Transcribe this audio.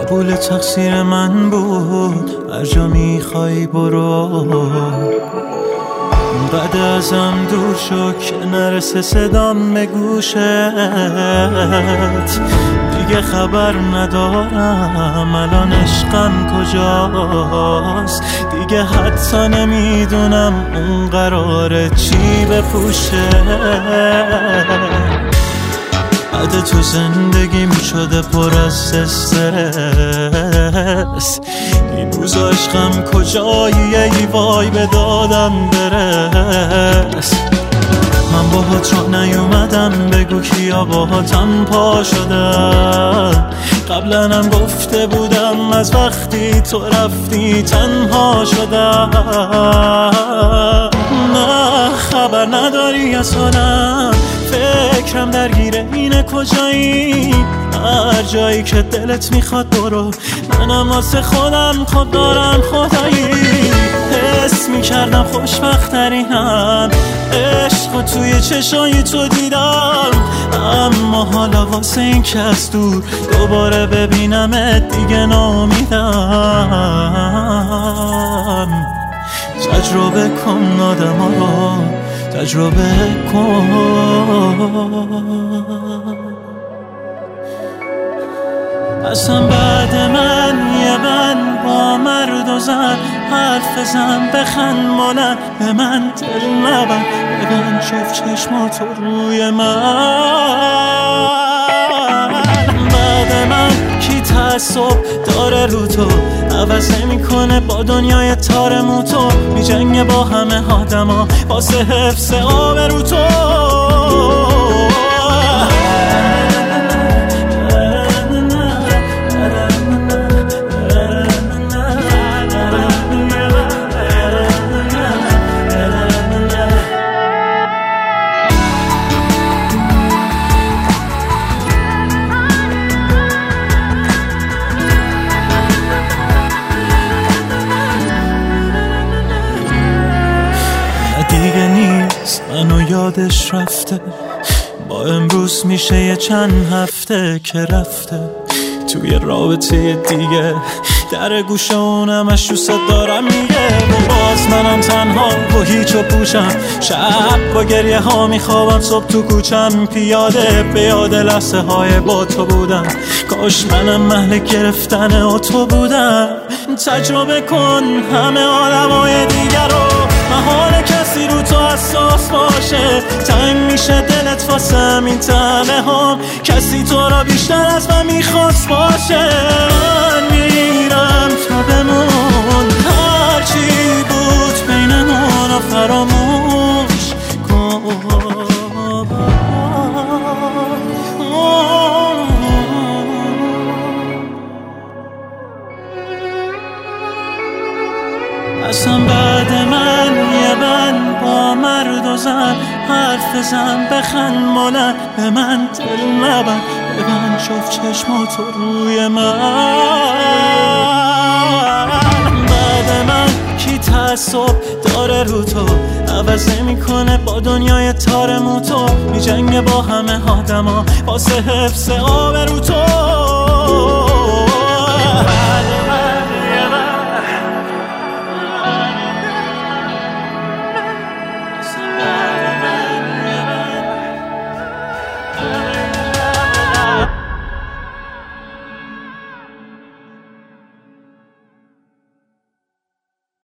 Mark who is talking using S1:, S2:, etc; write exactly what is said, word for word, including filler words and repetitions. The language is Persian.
S1: قبول تقصیر من بود، هر جا میخوای برو. بعد ازم دور شو که نرسه صدام به گوشت، دیگه خبر ندارم الان عشقم کجاست. دیگه حتی نمیدونم اون قراره چی بپوشه. بعد تو زندگیم شده پر از استرس، این روز عشقم کجایی ای وای به دادم برس. من باهات را نیومدم بگو کیا باهاتم پا شدم، قبلا هم گفته بودم از وقتی تو رفتی تنها شدم. نه خبر نداری از حالم، فکرم درگیره اینه کجایی. هر جایی که دلت میخواد برو، منم واسه خودم خود دارم خدایی. حس میکردم خوشبخت‌ترینم، عشق و توی چشای تو دیدم. اما حالا واسه این که از دور دوباره ببینمت دیگه ناامیدم. تجربه کن آدم ها رو، تجربه کن. اصلا بعد من یه من با مرد و زن حرف زن، بخند مانن به من دل نبن، ببن شف چشماتو روی من. بعد من کی تعصب داره رو تو، عوض نمی کنه با دنیای تار موتو. می جنگه با همه آدما واسه حفظ آبرو تو. دیگه نیست منو یادش رفته، با امروز میشه یه چند هفته که رفته توی رابطه دیگه. در گوشه اونم اشوست دارم میگه، باز منم تنها و هیچ و پوشم. شب با گریه ها میخوابم، صبح تو کوچم پیاده به یاد لحظه های با تو بودم. کاش منم محل گرفتن و تو بودم. تجربه کن همه آدمای دیگر رو، محال کسی رو تو حساس باشه. تنگ میشه دلت واسه همین تنه هم، کسی تو را بیشتر از من میخواست باشه. من میرم تا بمون، هرچی بود بینمون رو فراموش کن. اصلا بعد من یه من با مرد و زن حرف زن، بخند مانن به من دل نبن، ببن شف چشماتو روی من. بعد من کی تعصب داره رو تو، عوض نمی کنه با دنیای تار موتو. می جنگه با همه آدما واسه حفظ آبرو تو.